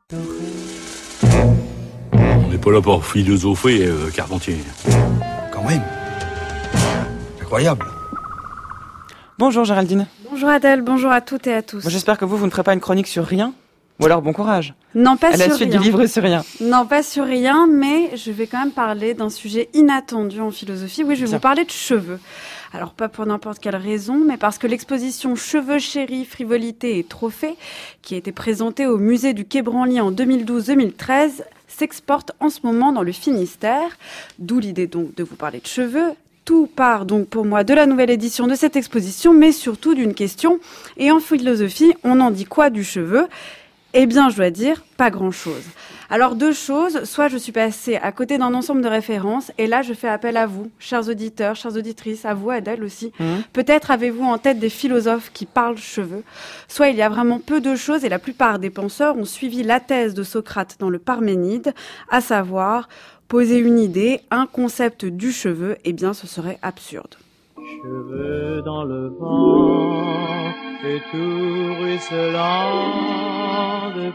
On n'est pas là pour philosopher, Carpentier. Quand même. Incroyable. Bonjour Géraldine. Bonjour Adèle, bonjour à toutes et à tous. Bon, j'espère que vous ne ferez pas une chronique sur rien. Ou alors bon courage. Non, pas à sur rien. la suite du livre sur rien. Non, pas sur rien, mais je vais quand même parler d'un sujet inattendu en philosophie. Oui, je vais vous parler de cheveux. Alors, pas pour n'importe quelle raison, mais parce que l'exposition Cheveux chéris, frivolité et trophées, qui a été présentée au musée du Quai Branly en 2012-2013, s'exporte en ce moment dans le Finistère. D'où l'idée donc de vous parler de cheveux. Tout part donc pour moi de la nouvelle édition de cette exposition, mais surtout d'une question. Et en philosophie, on en dit quoi du cheveu ? Eh bien, je dois dire, pas grand-chose. Alors, deux choses. Soit je suis passée à côté d'un ensemble de références, et là, je fais appel à vous, chers auditeurs, chères auditrices, à vous, Adèle aussi. Peut-être avez-vous en tête des philosophes qui parlent cheveux. Soit il y a vraiment peu de choses, et la plupart des penseurs ont suivi la thèse de Socrate dans le Parménide, à savoir, poser une idée, un concept du cheveu, eh bien, ce serait absurde. Cheveux dans le vent et tout ruisselant de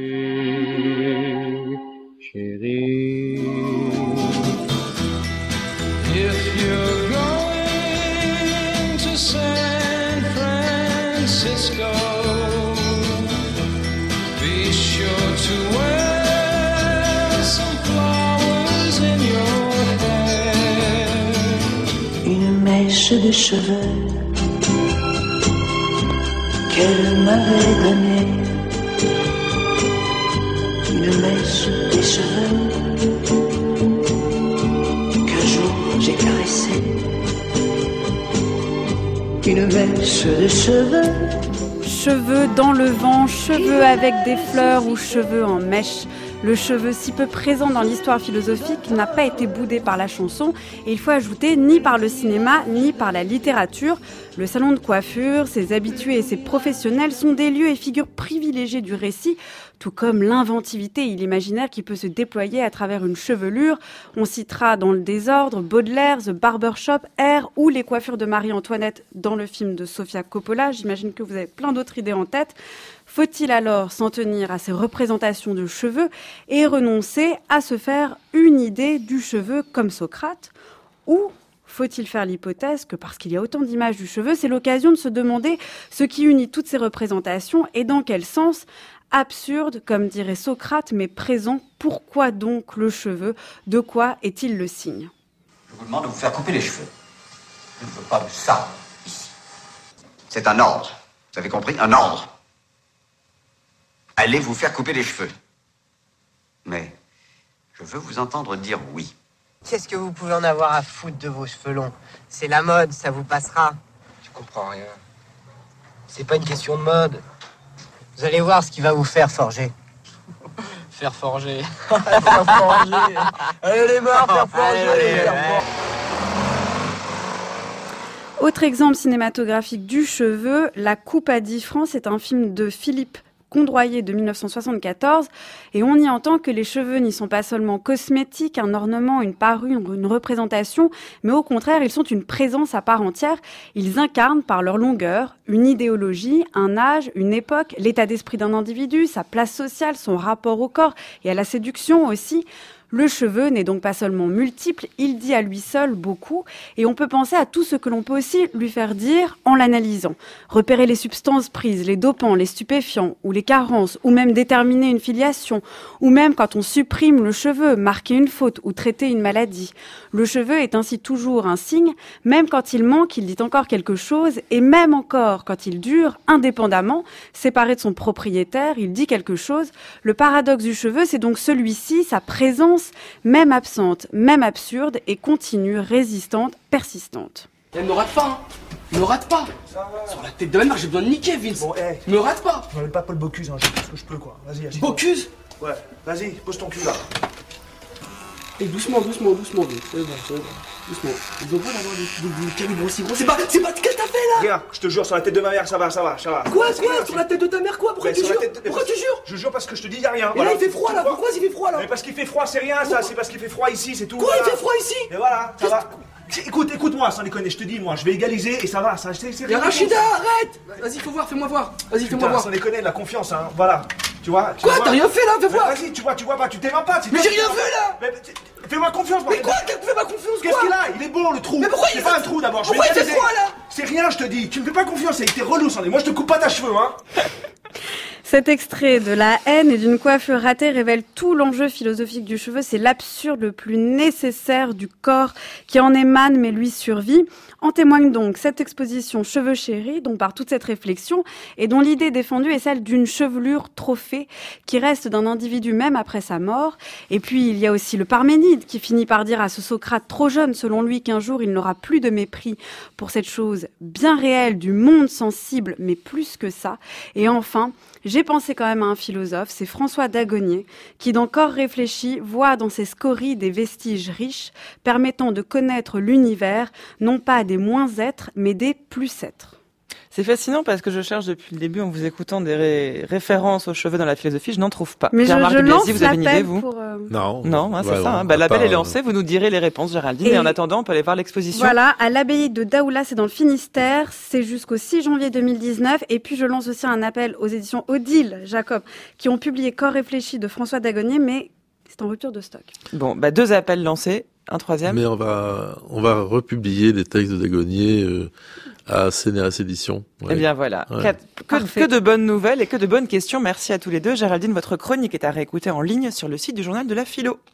pluie, chérie. If you're going to San Francisco, be sure to wear some flowers in your hair. Une mèche de cheveux qu'elle m'avait donnée, une mèche des cheveux qu'un jour j'ai caressée, une mèche de cheveux. Cheveux dans le vent, cheveux avec des fleurs ou cheveux en mèche. Le cheveu si peu présent dans l'histoire philosophique n'a pas été boudé par la chanson et il faut ajouter ni par le cinéma ni par la littérature. Le salon de coiffure, ses habitués et ses professionnels sont des lieux et figures privilégiés du récit, tout comme l'inventivité et l'imaginaire qui peut se déployer à travers une chevelure. On citera dans le désordre Baudelaire, The Barbershop, Air ou les coiffures de Marie-Antoinette dans le film de Sofia Coppola. J'imagine que vous avez plein d'autres idées en tête. Faut-il alors s'en tenir à ces représentations de cheveux et renoncer à se faire une idée du cheveu comme Socrate ? Ou faut-il faire l'hypothèse que parce qu'il y a autant d'images du cheveu, c'est l'occasion de se demander ce qui unit toutes ces représentations et dans quel sens ? Absurde, comme dirait Socrate, mais présent. Pourquoi donc le cheveu ? De quoi est-il le signe ? Je vous demande de vous faire couper les cheveux. Je ne veux pas de ça, ici. C'est un ordre. Vous avez compris ? Un ordre. Allez vous faire couper les cheveux. Mais je veux vous entendre dire oui. Qu'est-ce que vous pouvez en avoir à foutre de vos cheveux longs ? C'est la mode, ça vous passera. Tu comprends rien. C'est pas une question de mode. Vous allez voir ce qu'il va vous faire forger. Faire forger. Faire forger. Allez les morts, faire forger. Autre exemple cinématographique du cheveu, La Coupe à 10 francs, c'est un film de Philippe Condroyer de 1974 et on y entend que les cheveux n'y sont pas seulement cosmétiques, un ornement, une parure, une représentation, mais au contraire ils sont une présence à part entière. Ils incarnent par leur longueur une idéologie, un âge, une époque, l'état d'esprit d'un individu, sa place sociale, son rapport au corps et à la séduction aussi. Le cheveu n'est donc pas seulement multiple, il dit à lui seul beaucoup et on peut penser à tout ce que l'on peut aussi lui faire dire en l'analysant. Repérer les substances prises, les dopants, les stupéfiants ou les carences ou même déterminer une filiation ou même quand on supprime le cheveu, marquer une faute ou traiter une maladie. Le cheveu est ainsi toujours un signe, même quand il manque, il dit encore quelque chose et même encore quand il dure, indépendamment, séparé de son propriétaire, il dit quelque chose. Le paradoxe du cheveu, c'est donc celui-ci, sa présence même absente, même absurde et continue, résistante, persistante. Ne me rate pas, hein. Me rate pas. Sur la tête de ma mère, j'ai besoin de niquer, Vince. Bon, hey. Me rate pas. Je m'appelle pas Paul Bocuse, hein. Je fais ce que je peux, quoi. Vas-y, agis. Bocuse. Ouais, vas-y, pose ton cul, là. Et doucement, Vince. C'est bon. Doucement. Ils ont besoin d'avoir des calibres aussi gros. C'est pas... Qu'est-ce que t'as fait, là? Regarde, je te jure, sur la tête de ma mère, ça va. Quoi? Sur la tête de ta mère, quoi? Pourquoi tu jures? Pourquoi tu jures? Je jure parce que je te dis, y'a rien. Et là, il fait froid, là. Pourquoi il fait froid, là? Mais parce qu'il fait froid, c'est rien, ça. C'est parce qu'il fait froid ici, c'est tout. Quoi, il fait froid ici? Mais voilà, ça va. Écoute-moi, sans déconner, je te dis, moi, je vais égaliser et ça va, c'est rien. Rachida, arrête! Vas-y, fais-moi voir. Vas-y, fais-moi voir. Sans déconner, de la confiance, hein, voilà. Tu vois? Quoi? T'as rien fait là? Fais voir! Vas-y, tu vois pas, tu t'aimes pas. Mais j'ai rien vu là! Fais-moi confiance, Mais quoi? Fais-moi confiance, Qu'est-ce quoi? qu'il a? Il est beau le trou. Mais pourquoi c'est pas un trou d'abord. Pourquoi il fait quoi là? C'est rien, je te dis. Tu me fais pas confiance, il était relou, Sandy. Moi, je te coupe pas ta cheveux, hein. Cet extrait de La haine et d'une coiffure ratée révèle tout l'enjeu philosophique du cheveu. C'est l'absurde le plus nécessaire du corps qui en émane mais lui survit. En témoigne donc cette exposition Cheveux chéris, dont par toute cette réflexion et dont l'idée défendue est celle d'une chevelure trophée qui reste d'un individu même après sa mort. Et puis il y a aussi le Parménide qui finit par dire à ce Socrate trop jeune selon lui qu'un jour il n'aura plus de mépris pour cette chose bien réelle du monde sensible mais plus que ça. Et enfin, j'ai pensé quand même à un philosophe, c'est François Dagonier, qui dans Corps réfléchi voit dans ses scories des vestiges riches permettant de connaître l'univers, non pas des moins-êtres, mais des plus-êtres. C'est fascinant parce que je cherche depuis le début en vous écoutant des références aux cheveux dans la philosophie, je n'en trouve pas. Mais Pierre-Marc je lance Dubiasi, vous avez une idée, l'appel vous? pour... Non, c'est ça. L'appel est lancé, vous nous direz les réponses, Géraldine. Et en attendant, on peut aller voir l'exposition. Voilà, à l'abbaye de Daoula, c'est dans le Finistère. C'est jusqu'au 6 janvier 2019. Et puis, je lance aussi un appel aux éditions Odile Jacob, qui ont publié Corps réfléchi de François Dagonier, mais c'est en rupture de stock. Bon, 2 appels lancés. Un troisième. Mais on va republier les textes de Dagonier à CNRS Éditions. Ouais. Eh bien voilà, Ouais. que de bonnes nouvelles et que de bonnes questions. Merci à tous les deux. Géraldine, votre chronique est à réécouter en ligne sur le site du Journal de la Philo.